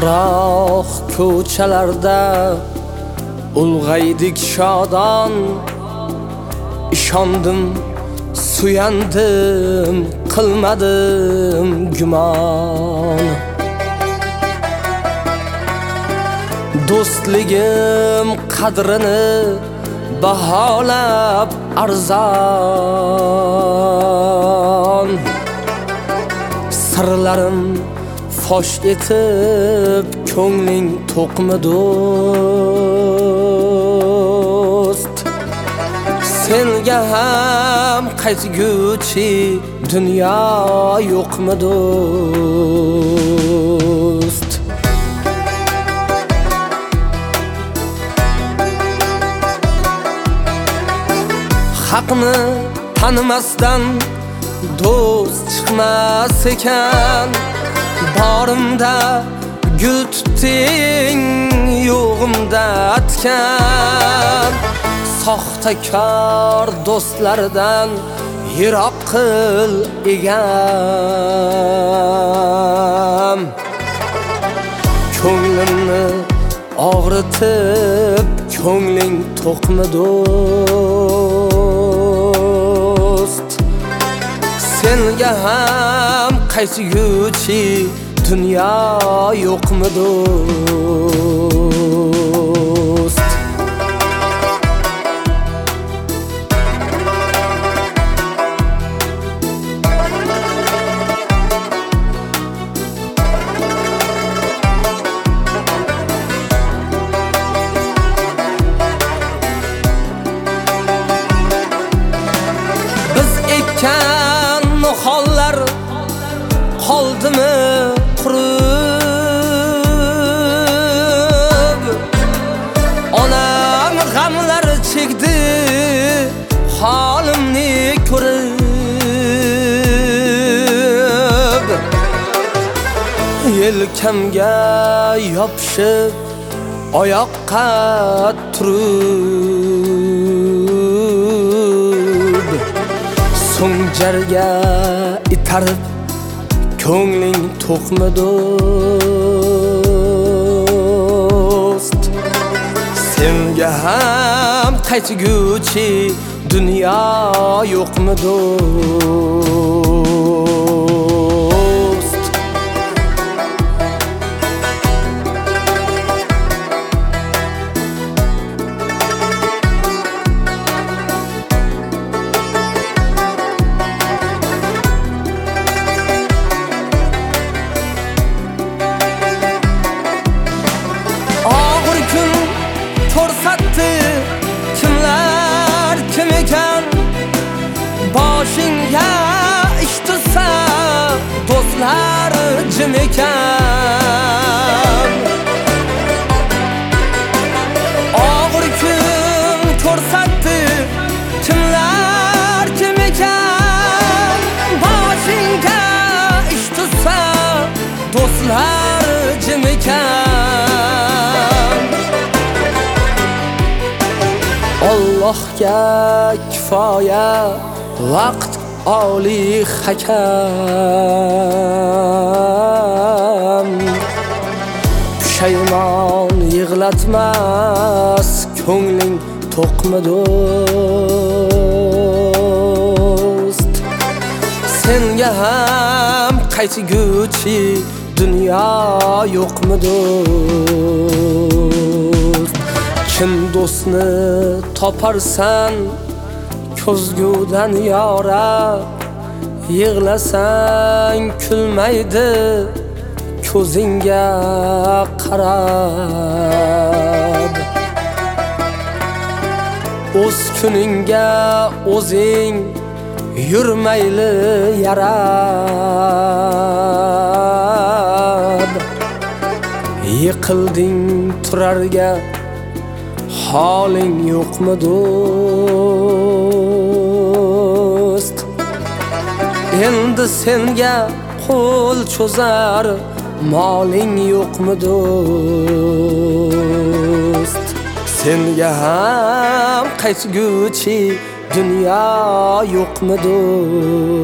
Biroq ko'chalarda ulg'aydik shodon, ishondim, suyandim, qilmadim gumon. Do'stligim qadrini baholab arzon, sirlarim fosh etib ko'ngling to'qmi do'st. Senga ham qaytguchi dunyo yo'qmi do'st? Haqni tanimasdan do'st chiqmas ekan, borimda gul tutding, yo'g'imda atgan. Soxtakor do'stlardan yiroq qil egam. Ko'nglimni og'ritib ko'ngling to'qmi do'st? Senga ham qaytguchi dunyo yo'qmi do'st? Biz ekkan nihollar qoldimi qurib? Onam g'amlar chekdi holimni ko'rib. Yelkamga yopishib oyoqqa turib, so'ng jarga itarib ko'ngling to'qmi do'st? Senga ham qaytguchi dunyo yo'qmi do'st? Og'ir kun ko'rsatdi kimlar kim ekan, boshingga ish tutsa do'stlar jim ekan. Og'ir kun ko'rsatdi kimlar kim ekan, boshingga ish tutsa do'stlar jim ekan. Allohga kifoya vaqt oliy hakam. Pushaymon yig'latmas ko'ngling to'qmi do'st? Senga ham qaytguchi dunyo yo'qmi do'st? Kim do'stni toparsan ko'zgudan yorab, yig'lasang kulmaydi ko'zingga qarab. O'z kuningga o'zing yurmayli yarab. Yiqilding turarga holing yo'qmi do'st? Endi senga qo'l cho'zar moling yo'qmi do'st? Senga ham qaytguchi dunyo yo'qmi do'st?